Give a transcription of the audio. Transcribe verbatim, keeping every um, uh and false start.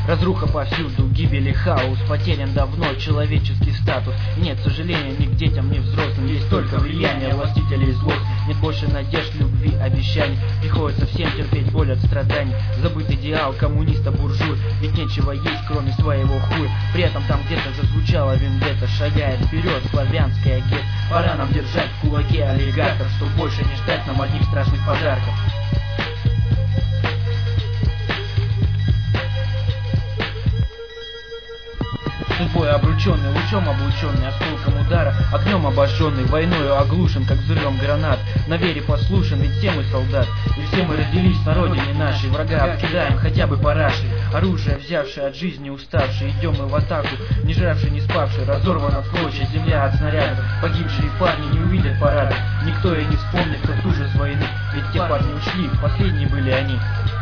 Разруха повсюду, гибель и хаос. Потерян давно человеческий статус. Нет сожаления ни к детям, ни взрослым. Есть только влияние властителей злость. Нет больше надежд, любви, обещаний. Приходится всем терпеть боль от страданий. Забыт идеал коммуниста буржуй. Ведь нечего есть, кроме своего хуя. При этом там где-то зазвучала вендетта. Шагает вперед славянская гет. Пора нам держать в кулаке аллигатор, чтоб больше не ждать нам одних страшных подарков. Судьбой обрученный, лучом облученный, осколком удара, огнем обожженный, войною оглушен, как взрывом гранат. На вере послушен, ведь все мы солдат, и все мы родились на родине нашей. Врага обкидаем хотя бы парашей, оружие взявшее от жизни уставшие. Идем мы в атаку, не жравший, не спавший, разорвана в клочья земля от снарядов. Погибшие парни не увидят парада, никто и не вспомнит, кто тужит с войны, ведь те парни ушли, последние были они.